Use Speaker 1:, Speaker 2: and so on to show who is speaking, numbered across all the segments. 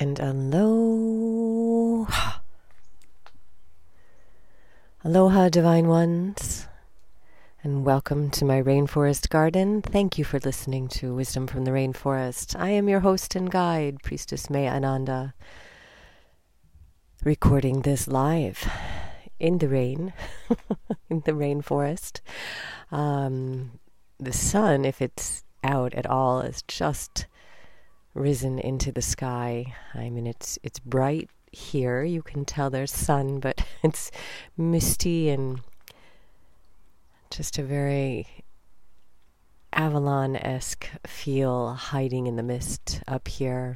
Speaker 1: And aloha. Aloha, Divine Ones, and welcome to my rainforest garden. Thank you for listening to Wisdom from the Rainforest. I am your host and guide, Priestess Maya Ananda, recording this live in the rain, in the rainforest. The sun, if it's out at all, is just risen into the sky. I mean, it's bright here. You can tell there's sun, but it's misty and just a very Avalon-esque feel hiding in the mist up here.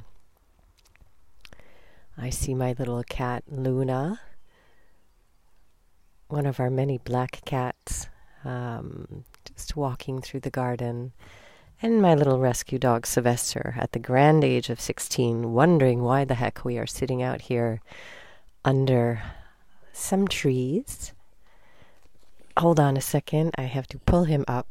Speaker 1: I see my little cat Luna, one of our many black cats, just walking through the garden. And my little rescue dog, Sylvester, at the grand age of 16, wondering why the heck we are sitting out here under some trees. Hold on a second. I have to pull him up.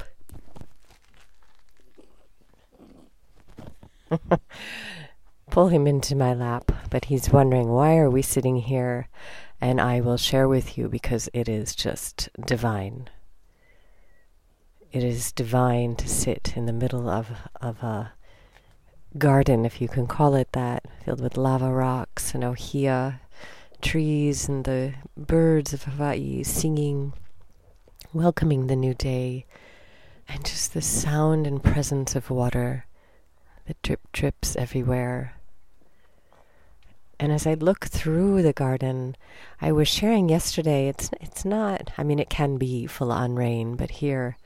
Speaker 1: Pull him into my lap. But he's wondering, why are we sitting here? And I will share with you because it is just divine. It is divine to sit in the middle of a garden, if you can call it that, filled with lava rocks and ohia trees and the birds of Hawaii singing, welcoming the new day, and just the sound and presence of water that drips everywhere. And as I look through the garden, I was sharing yesterday, it's not, I mean, it can be full on rain, but here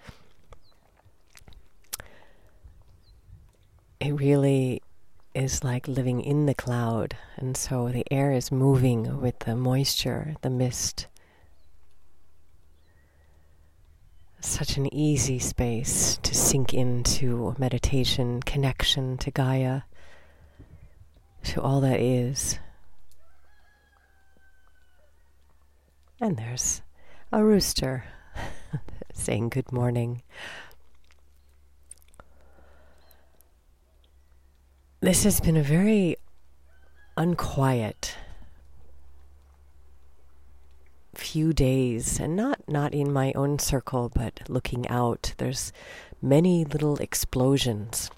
Speaker 1: it really is like living in the cloud, and so the air is moving with the moisture, the mist. Such an easy space to sink into meditation, connection to Gaia, to all that is. And there's a rooster saying good morning. This has been a very unquiet few days, and not in my own circle, but looking out. There's many little explosions.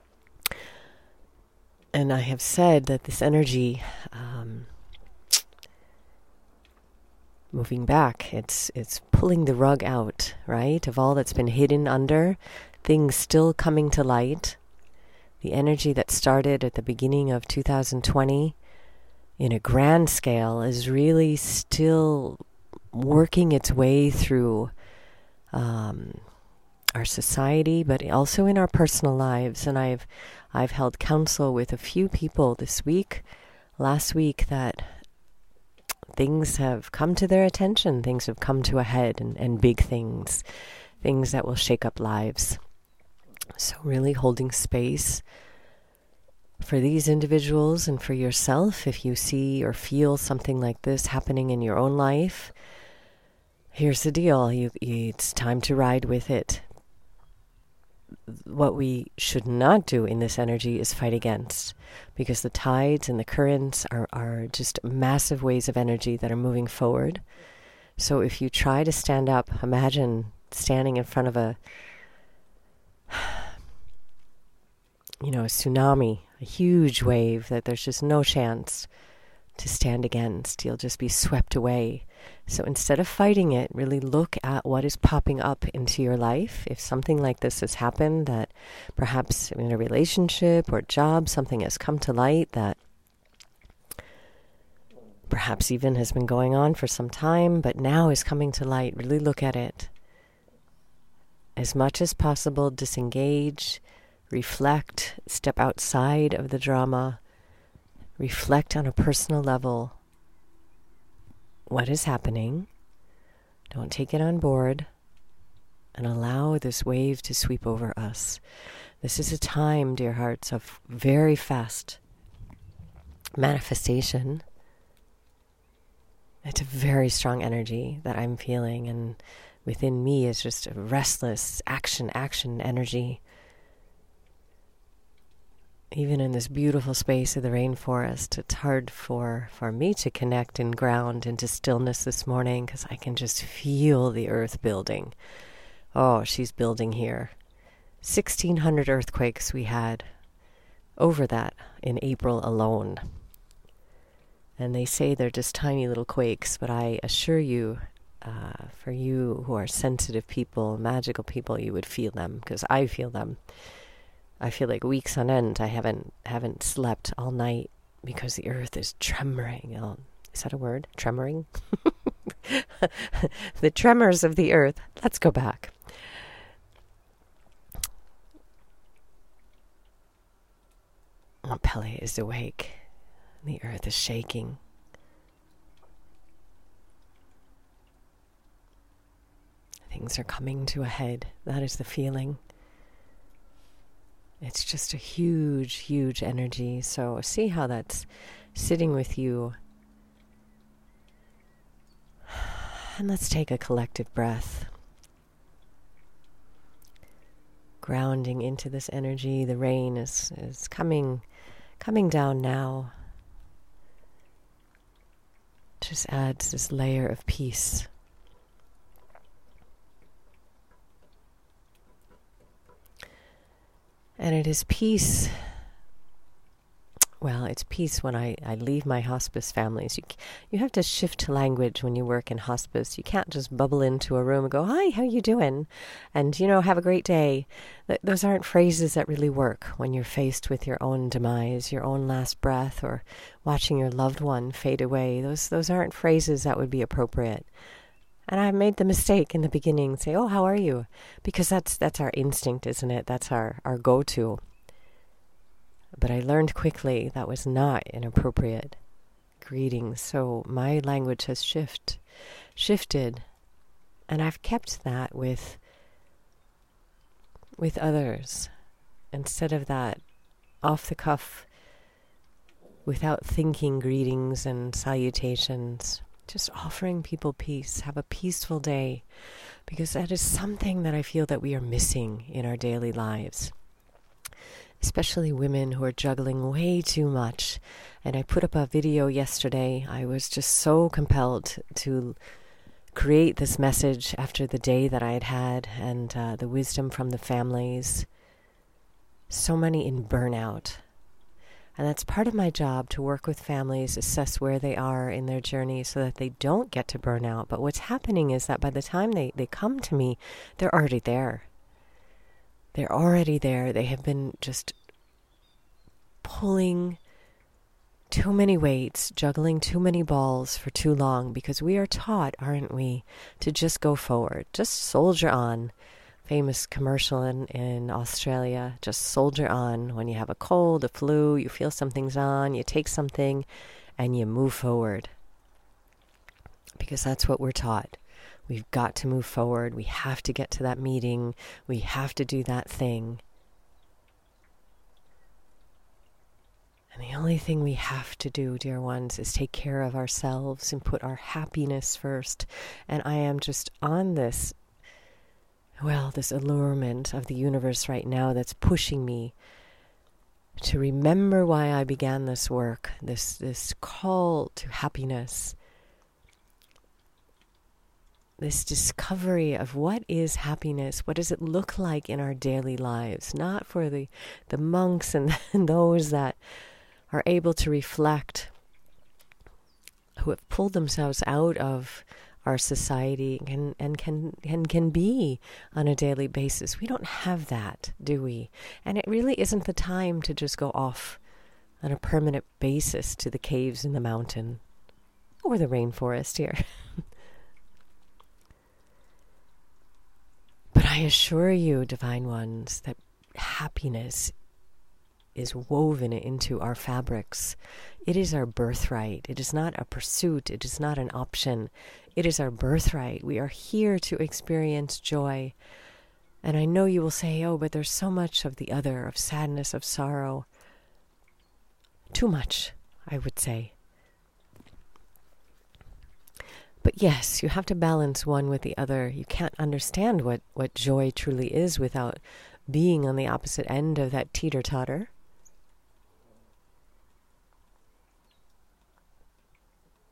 Speaker 1: And I have said that this energy, moving back, it's pulling the rug out, right, of all that's been hidden under, things still coming to light. The energy that started at the beginning of 2020 in a grand scale is really still working its way through our society, but also in our personal lives. And I've held counsel with a few people this week, last week, that things have come to their attention, things have come to a head, and big things that will shake up lives. So really holding space for these individuals and for yourself. If you see or feel something like this happening in your own life, here's the deal. It's time to ride with it. What we should not do in this energy is fight against, because the tides and the currents are just massive waves of energy that are moving forward. So if you try to stand up, imagine standing in front of a tsunami, a huge wave that there's just no chance to stand against. You'll just be swept away. So instead of fighting it, really look at what is popping up into your life. If something like this has happened, that perhaps in a relationship or job, something has come to light that perhaps even has been going on for some time, but now is coming to light, really look at it. As much as possible, disengage, reflect, step outside of the drama, reflect on a personal level. What is happening? Don't take it on board, and allow this wave to sweep over us. This is a time, dear hearts, of very fast manifestation. It's a very strong energy that I'm feeling, and within me is just a restless action energy. even in this beautiful space of the rainforest, it's hard for me to connect and ground into stillness this morning because I can just feel the earth building. Oh, she's building here. 1,600 earthquakes we had over that in April alone. And they say they're just tiny little quakes, but I assure you, for you who are sensitive people, magical people, you would feel them, because I feel them. I feel like weeks on end I haven't slept all night because the earth is tremoring. Is that a word? Tremoring? The tremors of the earth. Let's go back. Pele is awake. The earth is shaking. Things are coming to a head. That is the feeling. It's just a huge, huge energy. So see how that's sitting with you. And let's take a collective breath. Grounding into this energy. The rain is coming down now. Just adds this layer of peace. And it is peace. Well, it's peace when I leave my hospice families. You have to shift language when you work in hospice. You can't just bubble into a room and go, "Hi, how you doing?" And, have a great day. Those aren't phrases that really work when you're faced with your own demise, your own last breath, or watching your loved one fade away. Those aren't phrases that would be appropriate. And I made the mistake in the beginning, say, "Oh, how are you?" Because that's our instinct, isn't it? That's our go-to. But I learned quickly that was not an appropriate greeting. So my language has shifted. And I've kept that with others. Instead of that off the cuff, without thinking greetings and salutations. Just offering people peace. Have a peaceful day. Because that is something that I feel that we are missing in our daily lives. Especially women who are juggling way too much. And I put up a video yesterday. I was just so compelled to create this message after the day that I had had and the wisdom from the families. So many in burnout. And that's part of my job, to work with families, assess where they are in their journey so that they don't get to burnout. But what's happening is that by the time they come to me, they're already there. They're already there. They have been just pulling too many weights, juggling too many balls for too long, because we are taught, aren't we, to just go forward, just soldier on. Famous commercial in Australia, just soldier on. When you have a cold, a flu, you feel something's on, you take something and you move forward. Because that's what we're taught. We've got to move forward. We have to get to that meeting. We have to do that thing. And the only thing we have to do, dear ones, is take care of ourselves and put our happiness first. And I am just on this allurement of the universe right now that's pushing me to remember why I began this work, this call to happiness, this discovery of what is happiness, what does it look like in our daily lives, not for the monks and those that are able to reflect, who have pulled themselves out of our society and can be on a daily basis. We don't have that, do we? And it really isn't the time to just go off on a permanent basis to the caves in the mountain or the rainforest here. But I assure you, divine ones, that happiness is woven into our fabrics. It is our birthright. It is not a pursuit. It is not an option. It is our birthright. We are here to experience joy. And I know you will say, "Oh, but there's so much of the other, of sadness, of sorrow." Too much, I would say. But yes, you have to balance one with the other. You can't understand what joy truly is without being on the opposite end of that teeter-totter.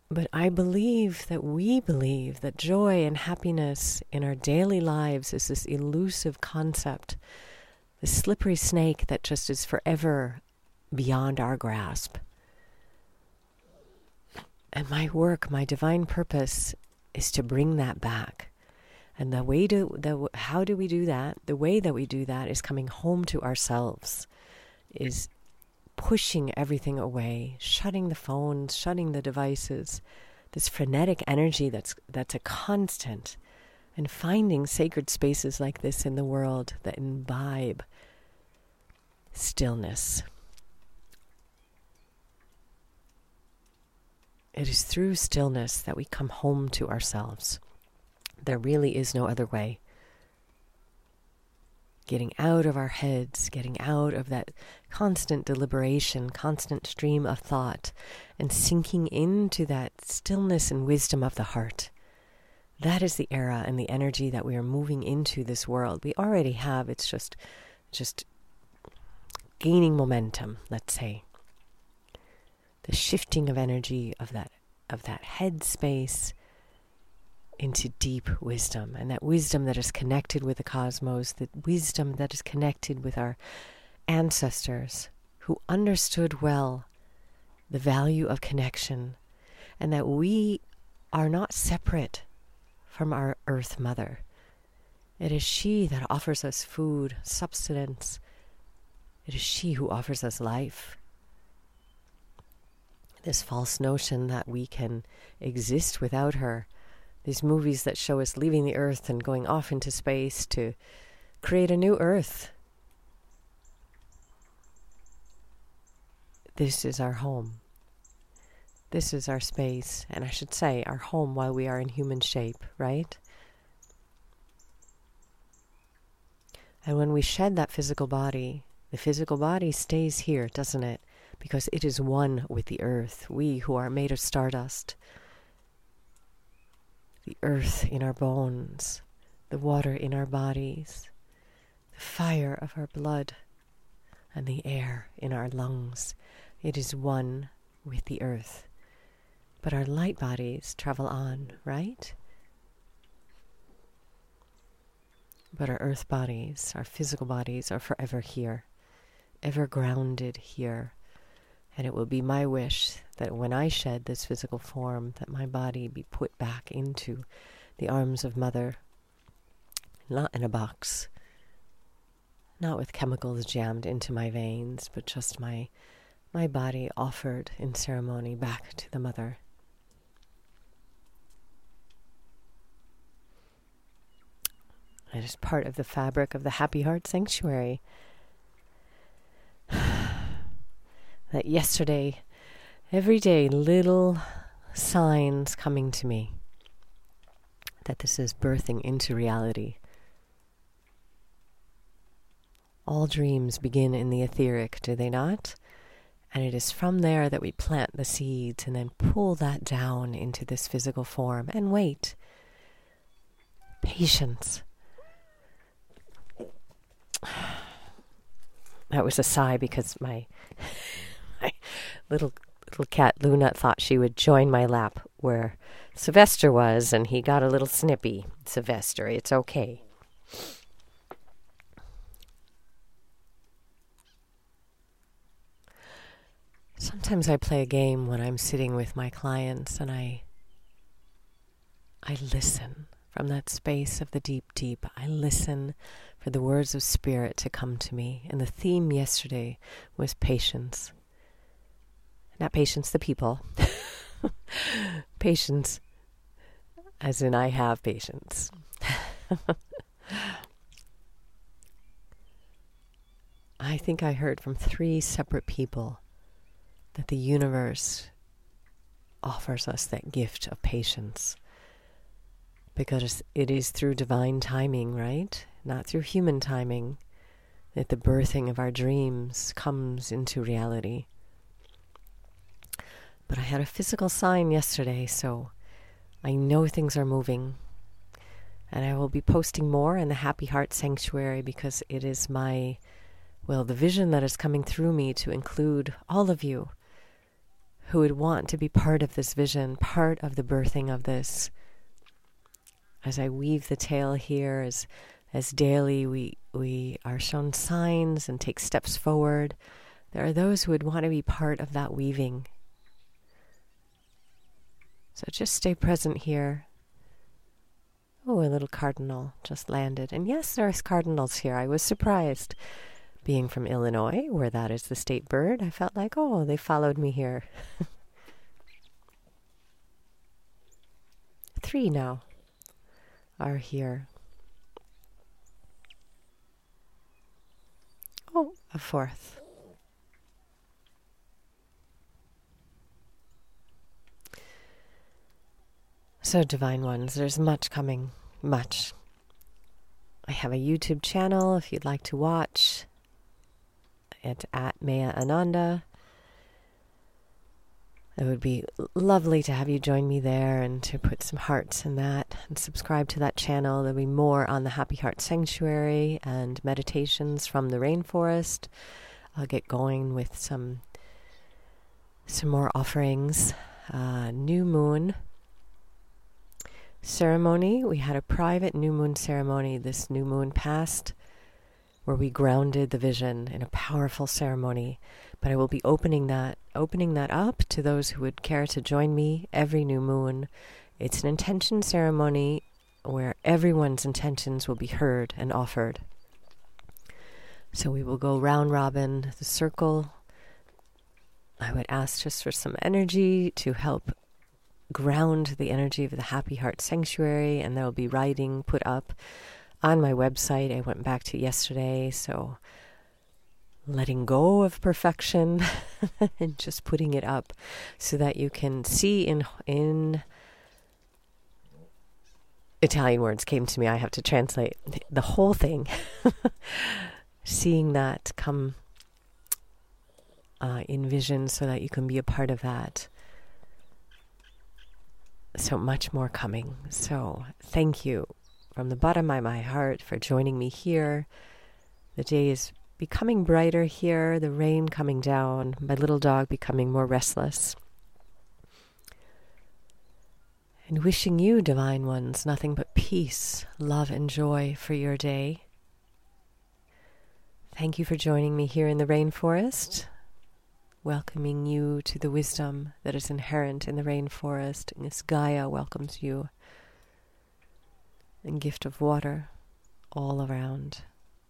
Speaker 1: But I believe that we believe that joy and happiness in our daily lives is this elusive concept, this slippery snake that just is forever beyond our grasp. And my work, my divine purpose, is to bring that back. And how do we do that? The way that we do that is coming home to ourselves, is pushing everything away, shutting the phones, shutting the devices, this frenetic energy that's a constant, and finding sacred spaces like this in the world that imbibe stillness. It is through stillness that we come home to ourselves. There really is no other way. Getting out of our heads, getting out of that constant deliberation, constant stream of thought, and sinking into that stillness and wisdom of the heart. That is the era and the energy that we are moving into this world. We already have, it's just gaining momentum, let's say. The shifting of energy of that head space into deep wisdom, and that wisdom that is connected with the cosmos, that wisdom that is connected with our ancestors who understood well the value of connection, and that we are not separate from our Earth Mother. It is she that offers us food, substance. It is she who offers us life. This false notion that we can exist without her, these movies that show us leaving the earth and going off into space to create a new earth. This is our home. This is our space, and I should say our home while we are in human shape, right? And when we shed that physical body, the physical body stays here, doesn't it? Because it is one with the earth. We who are made of stardust, the earth in our bones, the water in our bodies, the fire of our blood, and the air in our lungs. It is one with the earth. But our light bodies travel on, right? But our earth bodies, our physical bodies, are forever here, ever grounded here. And it will be my wish that when I shed this physical form, that my body be put back into the arms of Mother, not in a box, not with chemicals jammed into my veins, but just my body offered in ceremony back to the Mother. It is part of the fabric of the Happy Heart Sanctuary. That yesterday, every day, little signs coming to me that this is birthing into reality. All dreams begin in the etheric, do they not? And it is from there that we plant the seeds and then pull that down into this physical form and wait. Patience. That was a sigh because my little cat Luna thought she would join my lap where Sylvester was, and he got a little snippy. Sylvester, it's okay. Sometimes I play a game when I'm sitting with my clients, and I listen from that space of the deep, deep. I listen for the words of spirit to come to me. And the theme yesterday was patience. Not patience the people. Patience as in I have patience. I think I heard from 3 separate people that the universe offers us that gift of patience. Because it is through divine timing, right? Not through human timing, that the birthing of our dreams comes into reality. But I had a physical sign yesterday, so I know things are moving. And I will be posting more in the Happy Heart Sanctuary because it is the vision that is coming through me to include all of you who would want to be part of this vision, part of the birthing of this. As I weave the tale here, as daily we are shown signs and take steps forward, there are those who would want to be part of that weaving. So just stay present here. Oh, a little cardinal just landed. And yes, there's cardinals here. I was surprised. Being from Illinois, where that is the state bird, I felt like, oh, they followed me here. 3 now are here. Oh, a 4th. So, Divine Ones, there's much coming, much. I have a YouTube channel if you'd like to watch. It's at Maya Ananda. It would be lovely to have you join me there and to put some hearts in that and subscribe to that channel. There'll be more on the Happy Heart Sanctuary and meditations from the rainforest. I'll get going with some more offerings. New moon ceremony. We had a private new moon ceremony this new moon past, where we grounded the vision in a powerful ceremony. But I will be opening that up to those who would care to join me every new moon. It's an intention ceremony where everyone's intentions will be heard and offered. So we will go round robin the circle. I would ask just for some energy to help ground the energy of the Happy Heart Sanctuary, and there will be writing put up on my website. I went back to yesterday, so letting go of perfection and just putting it up so that you can see in Italian words came to me. I have to translate the whole thing. Seeing that come in vision so that you can be a part of that. So much more coming. So thank you from the bottom of my heart for joining me here. The day is becoming brighter here, the rain coming down, my little dog becoming more restless. And wishing you, Divine Ones, nothing but peace, love, and joy for your day. Thank you for joining me here in the rainforest. Welcoming you to the wisdom that is inherent in the rainforest. And this Gaia welcomes you. And gift of water all around.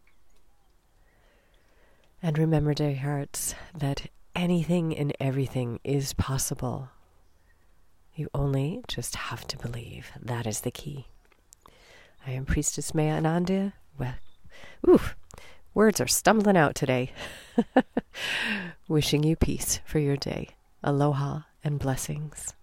Speaker 1: And remember, dear hearts, that anything and everything is possible. You only just have to believe. That is the key. I am Priestess Maya Ananda. Well, words are stumbling out today. Wishing you peace for your day. Aloha and blessings.